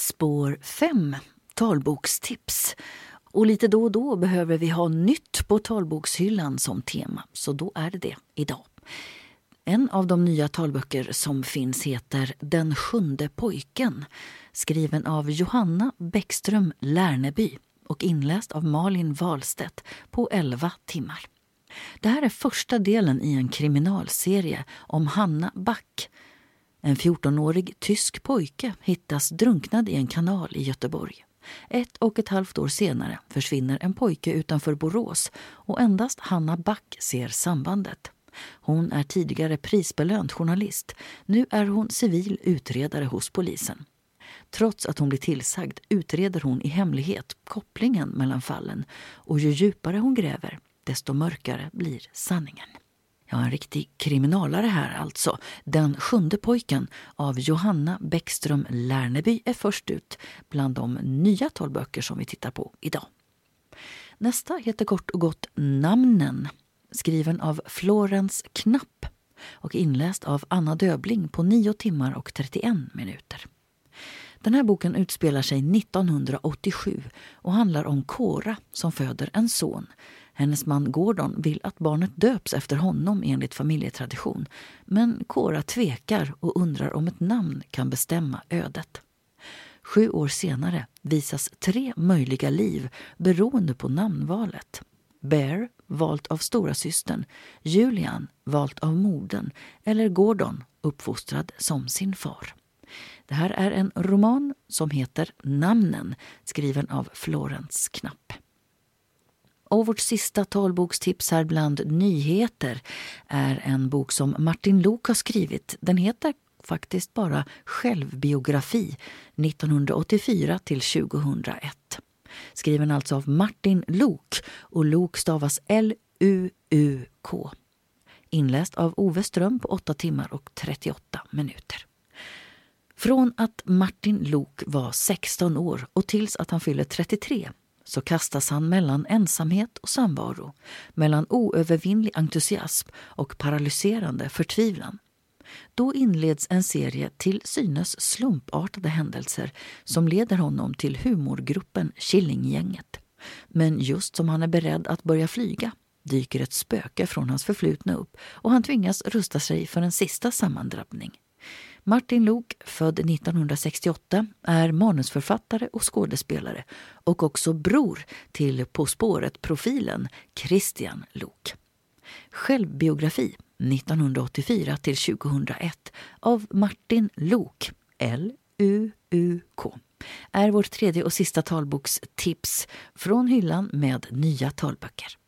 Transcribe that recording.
Spår 5, talbokstips. Och lite då och då behöver vi ha nytt på talbokshyllan som tema, så då är det idag. En av de nya talböcker som finns heter Den sjunde pojken, skriven av Johanna Bäckström Lärneby och inläst av Malin Wahlstedt på 11 timmar. Det här är första delen i en kriminalserie om Hanna Back. En 14-årig tysk pojke hittas drunknad i en kanal i Göteborg. 1,5 år senare försvinner en pojke utanför Borås och endast Hanna Back ser sambandet. Hon är tidigare prisbelönt journalist. Nu är hon civil utredare hos polisen. Trots att hon blir tillsagd utreder hon i hemlighet kopplingen mellan fallen, och ju djupare hon gräver, desto mörkare blir sanningen. Ja, en riktig kriminalare här alltså. Den sjunde pojken av Johanna Bäckström Lärneby är först ut bland de nya talböcker som vi tittar på idag. Nästa heter kort och gott Namnen, skriven av Florence Knapp och inläst av Anna Döbling på 9 timmar och 31 minuter. Den här boken utspelar sig 1987 och handlar om Cora som föder en son. Hennes man Gordon vill att barnet döps efter honom enligt familjetradition, men Cora tvekar och undrar om ett namn kan bestämma ödet. 7 år senare visas 3 möjliga liv beroende på namnvalet. Bear, valt av storasystern, Julian, valt av modern, eller Gordon, uppfostrad som sin far. Det här är en roman som heter Namnen, skriven av Florence Knapp. Och vårt sista talbokstips här bland nyheter är en bok som Martin Lok har skrivit. Den heter faktiskt bara Självbiografi 1984 till 2001. Skriven alltså av Martin Lok, och Lok stavas L-U-U-K. Inläst av Ove Ström på 8 timmar och 38 minuter. Från att Martin Lok var 16 år och tills att han fyller 33 så kastas han mellan ensamhet och samvaro, mellan oövervinnlig entusiasm och paralyserande förtvivlan. Då inleds en serie till synes slumpartade händelser som leder honom till humorgruppen Killinggänget. Men just som han är beredd att börja flyga dyker ett spöke från hans förflutna upp och han tvingas rusta sig för en sista sammandrabbning. Martin Lok, född 1968, är manusförfattare och skådespelare och också bror till På spåret-profilen Christian Lok. Självbiografi 1984 till 2001 av Martin Lok, L-U-U-K, är vårt tredje och sista talbokstips från hyllan med nya talböcker.